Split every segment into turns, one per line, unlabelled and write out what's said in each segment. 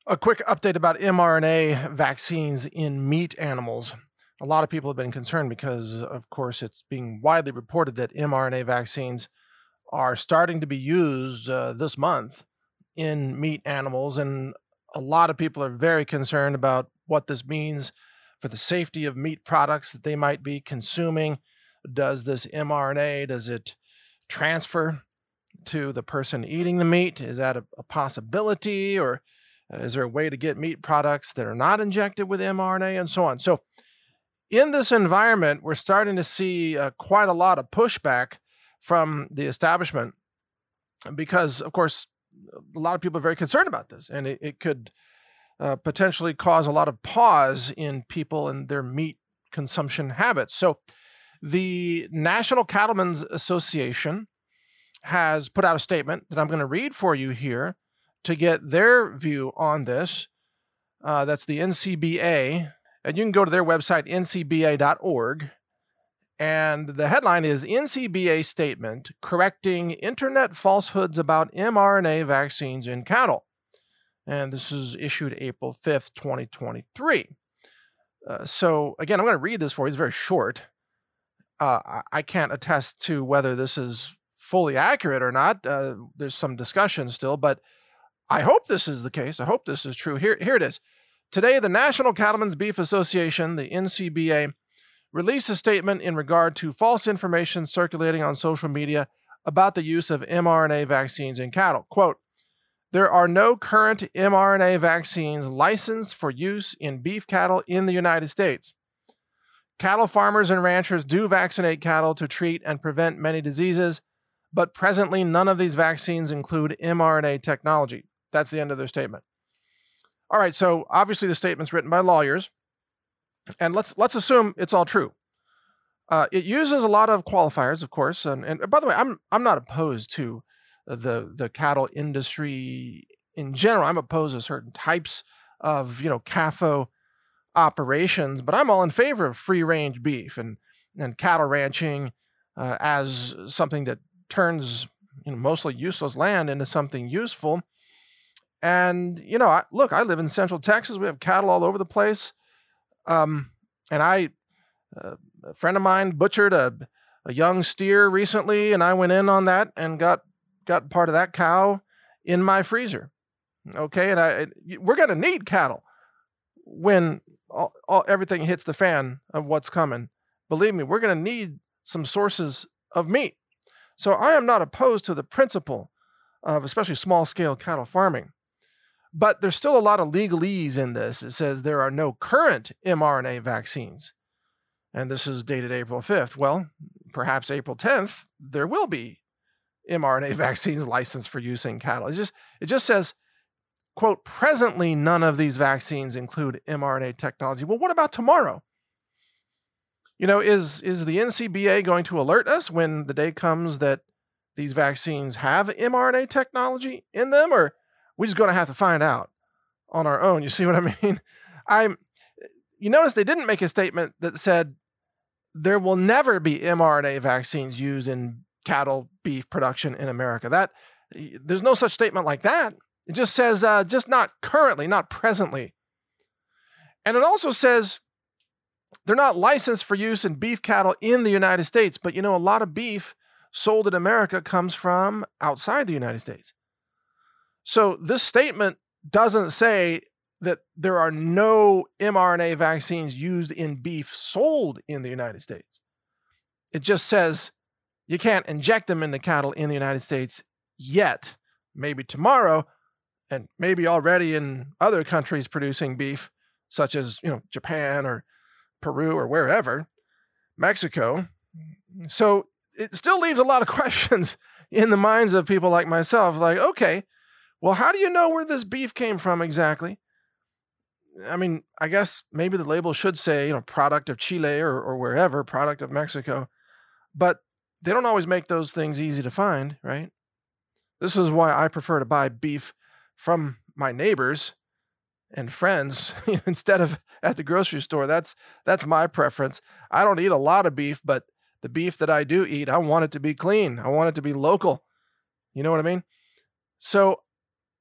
A quick update about mRNA vaccines in meat animals. A lot of people have been concerned because, of course, it's being widely reported that mRNA vaccines are starting to be used this month in meat animals. And a lot of people are very concerned about what this means for the safety of meat products that they might be consuming. Does this mRNA, does it transfer to the person eating the meat? Is that a possibility? Or is there a way to get meat products that are not injected with mRNA and so on? So, in this environment, we're starting to see quite a lot of pushback from the establishment because, of course, a lot of people are very concerned about this, and it could potentially cause a lot of pause in people and their meat consumption habits. So, the National Cattlemen's Association has put out a statement that I'm going to read for you here to get their view on this. That's the NCBA, and you can go to their website, ncba.org. And the headline is NCBA Statement Correcting Internet Falsehoods about mRNA Vaccines in Cattle. And this is issued April 5th, 2023. So, again, I'm going to read this for you. It's very short. I can't attest to whether this is fully accurate or not. There's some discussion still, but I hope this is the case. I hope this is true. Here it is. Today, the National Cattlemen's Beef Association, the NCBA, released a statement in regard to false information circulating on social media about the use of mRNA vaccines in cattle. Quote, there are no current mRNA vaccines licensed for use in beef cattle in the United States. Cattle farmers and ranchers do vaccinate cattle to treat and prevent many diseases, but presently none of these vaccines include mRNA technology. That's the end of their statement. All right, so obviously the statement's written by lawyers, and let's assume it's all true. It uses a lot of qualifiers, of course, and by the way, I'm not opposed to the cattle industry in general. I'm opposed to certain types of CAFO operations, but I'm all in favor of free range beef and cattle ranching as something that turns mostly useless land into something useful. And look, I live in Central Texas. We have cattle all over the place. And a friend of mine butchered a young steer recently, and I went in on that and got part of that cow in my freezer. Okay, and we're going to need cattle when everything hits the fan of what's coming. Believe me, we're going to need some sources of meat. So I am not opposed to the principle of especially small-scale cattle farming. But there's still a lot of legalese in this. It says there are no current mRNA vaccines. And this is dated April 5th. Well, perhaps April 10th, there will be mRNA vaccines licensed for use in cattle. It just says, quote, presently none of these vaccines include mRNA technology. Well, what about tomorrow? Is the NCBA going to alert us when the day comes that these vaccines have mRNA technology in them, or we're just going to have to find out on our own? You see what I mean? You notice they didn't make a statement that said there will never be mRNA vaccines used in cattle beef production in America. There's no such statement like that. It just says just not currently, not presently. And it also says they're not licensed for use in beef cattle in the United States. But a lot of beef sold in America comes from outside the United States. So this statement doesn't say that there are no mRNA vaccines used in beef sold in the United States. It just says you can't inject them into cattle in the United States yet. Maybe tomorrow, and maybe already in other countries producing beef, such as Japan or Peru or wherever, Mexico. So it still leaves a lot of questions in the minds of people like myself. Like, okay, well, how do you know where this beef came from exactly? I mean, I guess maybe the label should say, product of Chile or wherever, product of Mexico. But they don't always make those things easy to find, right? This is why I prefer to buy beef from my neighbors and friends instead of at the grocery store. That's my preference. I don't eat a lot of beef, but the beef that I do eat, I want it to be clean. I want it to be local. You know what I mean? So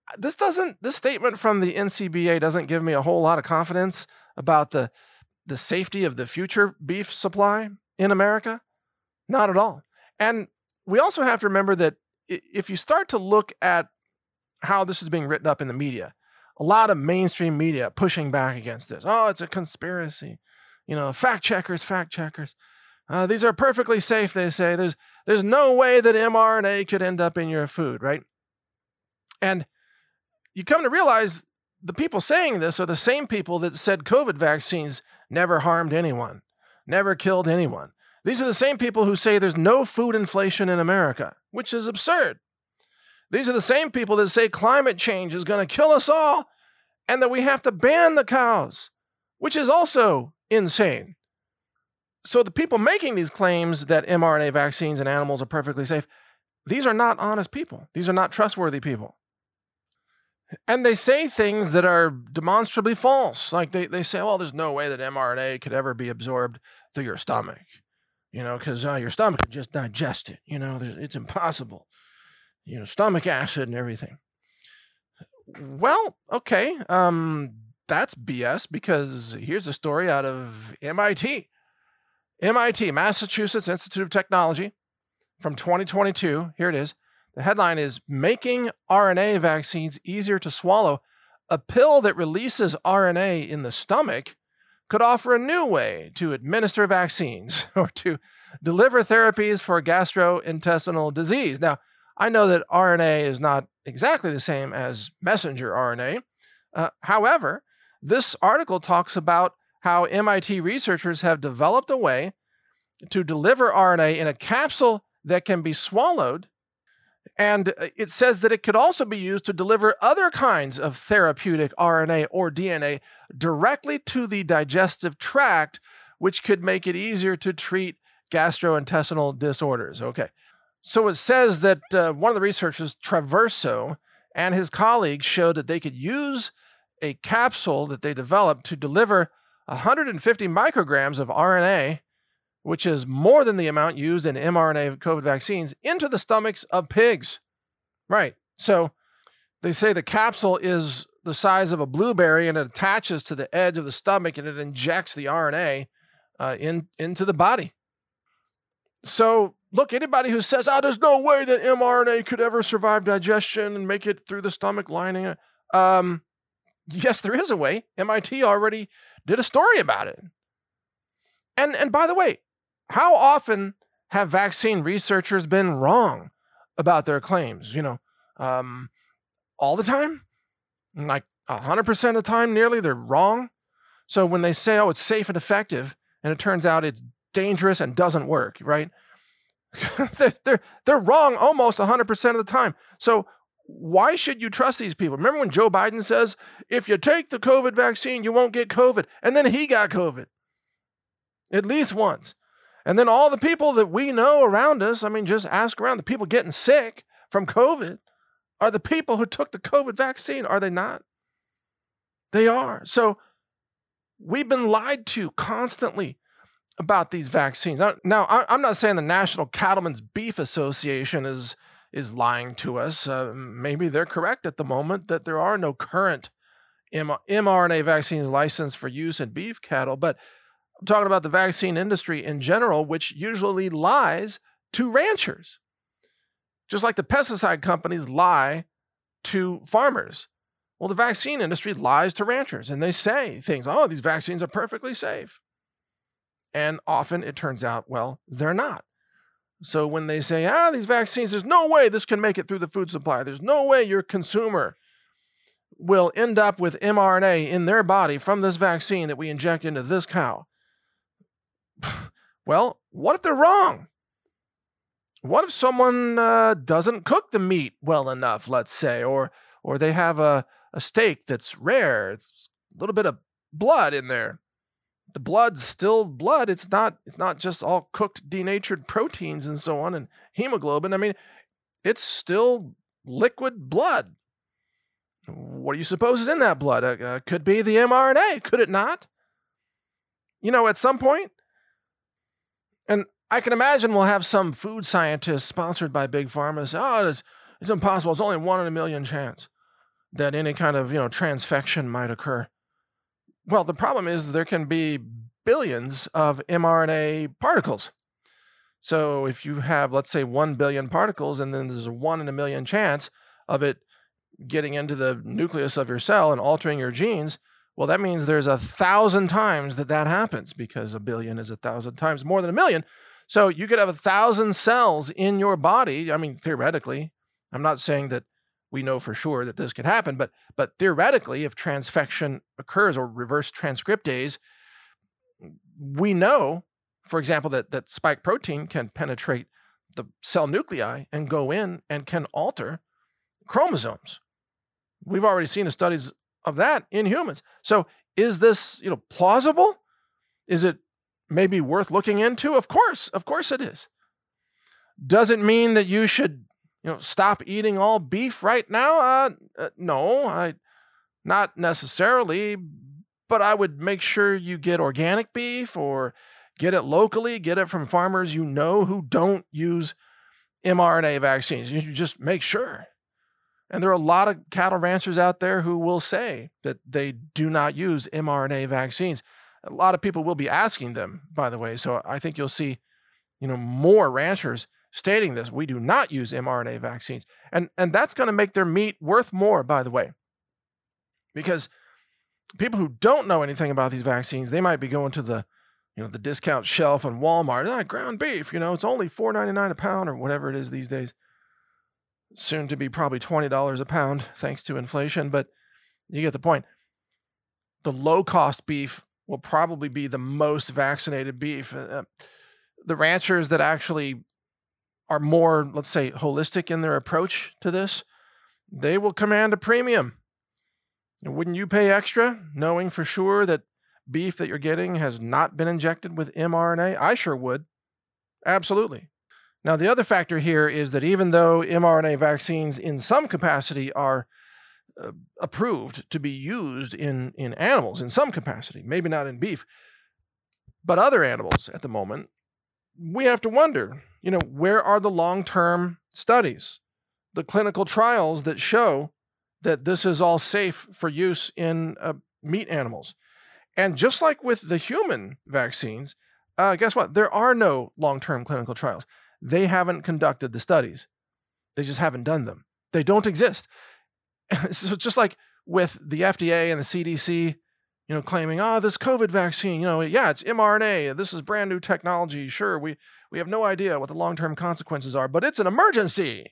This statement from the NCBA doesn't give me a whole lot of confidence about the safety of the future beef supply in America. Not at all. And we also have to remember that if you start to look at how this is being written up in the media, a lot of mainstream media pushing back against this. Oh, it's a conspiracy. Fact checkers. These are perfectly safe, they say. There's no way that mRNA could end up in your food, right? And you come to realize the people saying this are the same people that said COVID vaccines never harmed anyone, never killed anyone. These are the same people who say there's no food inflation in America, which is absurd. These are the same people that say climate change is going to kill us all and that we have to ban the cows, which is also insane. So the people making these claims that mRNA vaccines and animals are perfectly safe, these are not honest people. These are not trustworthy people. And they say things that are demonstrably false. Like they say, well, there's no way that mRNA could ever be absorbed through your stomach, because your stomach could just digest it. It's impossible. Stomach acid and everything. Well, okay, that's BS, because here's a story out of MIT, Massachusetts Institute of Technology, from 2022. Here it is. The headline is, Making RNA Vaccines Easier to Swallow. A pill that releases RNA in the stomach could offer a new way to administer vaccines or to deliver therapies for gastrointestinal disease. Now, I know that RNA is not exactly the same as messenger RNA. However, this article talks about how MIT researchers have developed a way to deliver RNA in a capsule that can be swallowed. And it says that it could also be used to deliver other kinds of therapeutic RNA or DNA directly to the digestive tract, which could make it easier to treat gastrointestinal disorders. Okay. So it says that one of the researchers, Traverso, and his colleagues showed that they could use a capsule that they developed to deliver 150 micrograms of RNA, which is more than the amount used in mRNA COVID vaccines, into the stomachs of pigs. Right. So they say the capsule is the size of a blueberry and it attaches to the edge of the stomach and it injects the RNA into the body. So look, anybody who says, there's no way that mRNA could ever survive digestion and make it through the stomach lining, yes, there is a way. MIT already did a story about it. And by the way, how often have vaccine researchers been wrong about their claims? All the time? Like 100% of the time, nearly, they're wrong. So when they say, it's safe and effective, and it turns out it's dangerous and doesn't work, right? they're wrong almost 100% of the time. So why should you trust these people? Remember when Joe Biden says, if you take the COVID vaccine, you won't get COVID. And then he got COVID. At least once. And then all the people that we know around us, just ask around, the people getting sick from COVID are the people who took the COVID vaccine, are they not? They are. So we've been lied to constantly about these vaccines. Now, I'm not saying the National Cattlemen's Beef Association is lying to us. Maybe they're correct at the moment that there are no current mRNA vaccines licensed for use in beef cattle, but I'm talking about the vaccine industry in general, which usually lies to ranchers. Just like the pesticide companies lie to farmers. Well, the vaccine industry lies to ranchers, and they say things, these vaccines are perfectly safe. And often it turns out, well, they're not. So when they say, these vaccines, there's no way this can make it through the food supply. There's no way your consumer will end up with mRNA in their body from this vaccine that we inject into this cow. Well, what if they're wrong? What if someone doesn't cook the meat well enough, let's say, or they have a steak that's rare, it's a little bit of blood in there. The blood's still blood. It's not just all cooked, denatured proteins and so on and hemoglobin. It's still liquid blood. What do you suppose is in that blood? Could be the mRNA, could it not? At some point. And I can imagine we'll have some food scientist sponsored by Big Pharma say, it's impossible. It's only 1 in a million chance. that any kind of, transfection might occur. Well, the problem is there can be billions of mRNA particles. So if you have, let's say, 1 billion particles, and then there's a 1 in a million chance of it getting into the nucleus of your cell and altering your genes, well, that means there's 1,000 times that happens, because a billion is 1,000 times more than a million. So you could have 1,000 cells in your body. I mean, theoretically, I'm not saying that we know for sure that this could happen, but theoretically, if transfection occurs or reverse transcriptase, we know, for example, that spike protein can penetrate the cell nuclei and go in and can alter chromosomes. We've already seen the studies of that in humans. So is this, plausible? Is it maybe worth looking into? Of course it is. Does it mean that you should, stop eating all beef right now? No, not necessarily, but I would make sure you get organic beef, or get it locally, get it from farmers who don't use mRNA vaccines. You just make sure. And there are a lot of cattle ranchers out there who will say that they do not use mRNA vaccines. A lot of people will be asking them, by the way. So I think you'll see, more ranchers stating this. We do not use mRNA vaccines. And that's going to make their meat worth more, by the way. Because people who don't know anything about these vaccines, they might be going to the discount shelf on Walmart. Ground beef, it's only $4.99 a pound, or whatever it is these days. Soon to be probably $20 a pound, thanks to inflation, but you get the point. The low-cost beef will probably be the most vaccinated beef. The ranchers that actually are more, let's say, holistic in their approach to this, they will command a premium. Wouldn't you pay extra, knowing for sure that beef that you're getting has not been injected with mRNA? I sure would. Absolutely. Now, the other factor here is that even though mRNA vaccines in some capacity are approved to be used in animals in some capacity, maybe not in beef, but other animals at the moment, we have to wonder, where are the long-term studies, the clinical trials that show that this is all safe for use in meat animals? And just like with the human vaccines, guess what? There are no long-term clinical trials. They haven't conducted the studies. They just haven't done them. They don't exist. So just like with the FDA and the CDC, claiming, this COVID vaccine, it's mRNA. This is brand new technology. Sure, we have no idea what the long-term consequences are, but it's an emergency.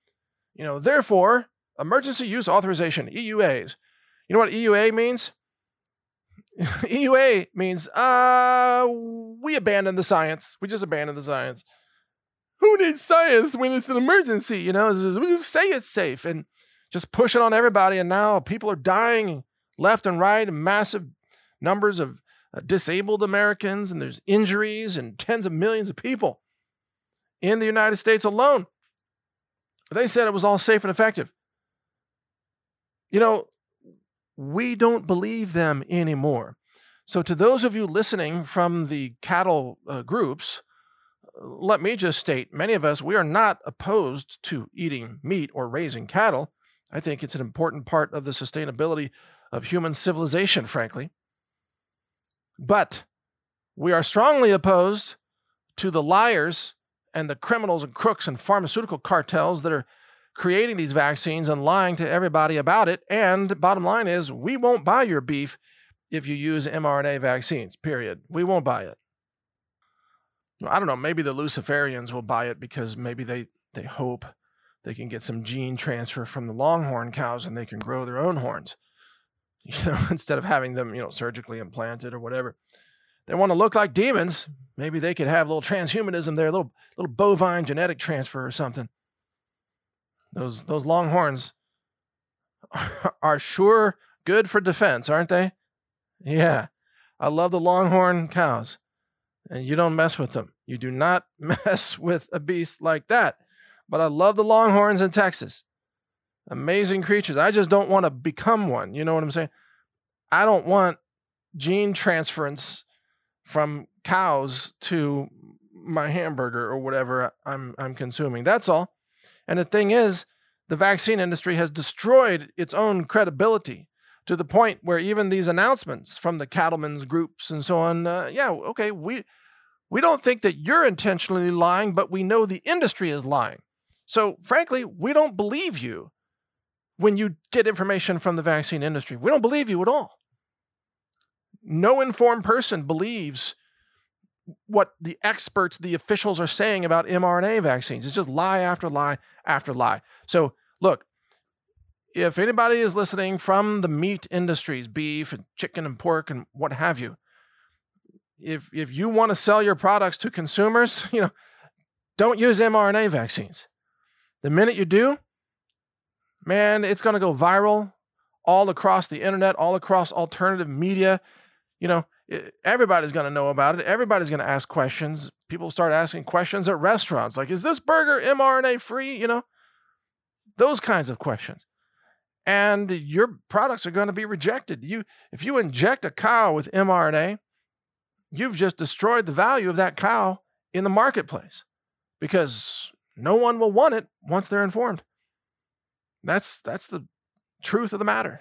Therefore, emergency use authorization, EUAs. You know what EUA means? EUA means, we abandon the science. We just abandon the science. Who needs science when it's an emergency? We just say it's safe and just push it on everybody. And now people are dying left and right, and massive numbers of disabled Americans, and there's injuries and tens of millions of people in the United States alone. They said it was all safe and effective. We don't believe them anymore. So to those of you listening from the cattle groups, let me just state, many of us, we are not opposed to eating meat or raising cattle. I think it's an important part of the sustainability of human civilization, frankly. But we are strongly opposed to the liars and the criminals and crooks and pharmaceutical cartels that are creating these vaccines and lying to everybody about it. And bottom line is, we won't buy your beef if you use mRNA vaccines, period. We won't buy it. I don't know, maybe the Luciferians will buy it because maybe they hope they can get some gene transfer from the longhorn cows and they can grow their own horns, instead of having them, surgically implanted or whatever. They want to look like demons. Maybe they could have a little transhumanism there, a little bovine genetic transfer or something. Those longhorns are sure good for defense, aren't they? Yeah, I love the longhorn cows. And you don't mess with them. You do not mess with a beast like that. But I love the longhorns in Texas. Amazing creatures. I just don't want to become one. You know what I'm saying? I don't want gene transference from cows to my hamburger or whatever I'm consuming. That's all. And the thing is, the vaccine industry has destroyed its own credibility to the point where even these announcements from the cattlemen's groups and so on, we don't think that you're intentionally lying, but we know the industry is lying. So frankly, we don't believe you when you get information from the vaccine industry. We don't believe you at all. No informed person believes what the experts, the officials are saying about mRNA vaccines. It's just lie after lie after lie. So look, if anybody is listening from the meat industries, beef and chicken and pork and what have you, if you want to sell your products to consumers, don't use mRNA vaccines. The minute you do, man, it's going to go viral all across the internet, all across alternative media. Everybody's going to know about it. Everybody's going to ask questions. People start asking questions at restaurants like, is this burger mRNA free? Those kinds of questions. And your products are going to be rejected. If you inject a cow with mRNA, you've just destroyed the value of that cow in the marketplace because no one will want it once they're informed. That's the truth of the matter.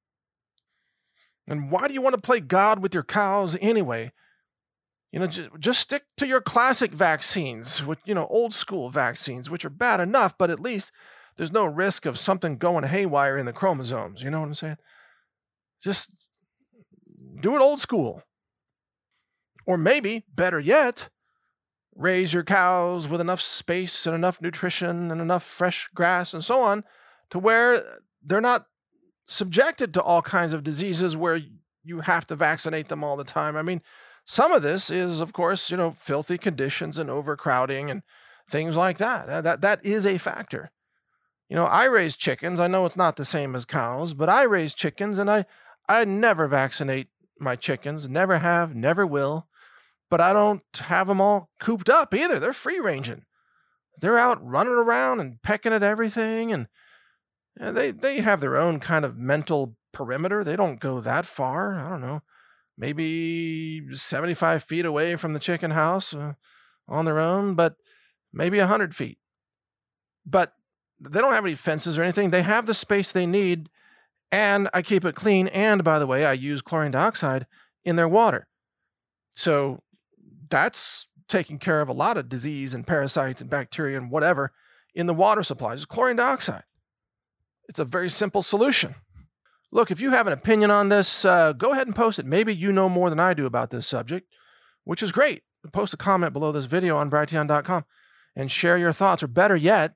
And why do you want to play God with your cows anyway? Just stick to your classic vaccines, old school vaccines, which are bad enough, but at least there's no risk of something going haywire in the chromosomes. You know what I'm saying? Just do it old school. Or maybe, better yet, raise your cows with enough space and enough nutrition and enough fresh grass and so on to where they're not subjected to all kinds of diseases where you have to vaccinate them all the time. I mean, some of this is, of course, filthy conditions and overcrowding and things like that. That is a factor. I raise chickens. I know it's not the same as cows, but I raise chickens and I never vaccinate my chickens. Never have, never will. But I don't have them all cooped up either. They're free ranging. They're out running around and pecking at everything. And they have their own kind of mental perimeter. They don't go that far. I don't know, maybe 75 feet away from the chicken house on their own, but maybe 100 feet. But they don't have any fences or anything. They have the space they need, and I keep it clean. And by the way, I use chlorine dioxide in their water. So that's taking care of a lot of disease and parasites and bacteria and whatever in the water supply. Just chlorine dioxide. It's a very simple solution. Look, if you have an opinion on this, go ahead and post it. Maybe you know more than I do about this subject, which is great. Post a comment below this video on Brighteon.com and share your thoughts. Or better yet,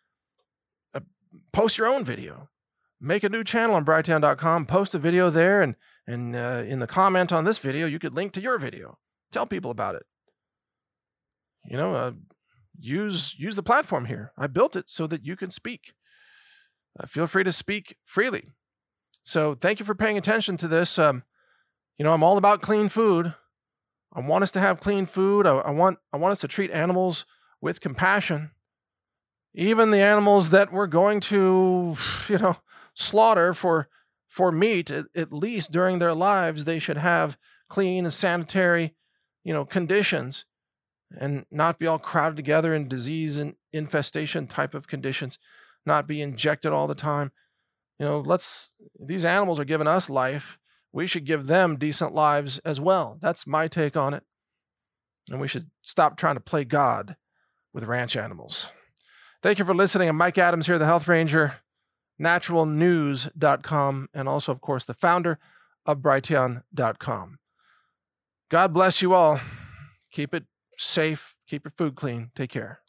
post your own video. Make a new channel on Brighteon.com, post a video there, and in the comment on this video, you could link to your video. Tell people about it. Use the platform here. I built it so that you can speak. Feel free to speak freely. So thank you for paying attention to this. I'm all about clean food. I want us to have clean food. I want us to treat animals with compassion. Even the animals that we're going to, slaughter for meat, at least during their lives, they should have clean and sanitary, conditions and not be all crowded together in disease and infestation type of conditions, not be injected all the time. These animals are giving us life. We should give them decent lives as well. That's my take on it. And we should stop trying to play God with ranch animals. Thank you for listening. I'm Mike Adams here, the Health Ranger, naturalnews.com, and also, of course, the founder of Brighteon.com. God bless you all. Keep it safe. Keep your food clean. Take care.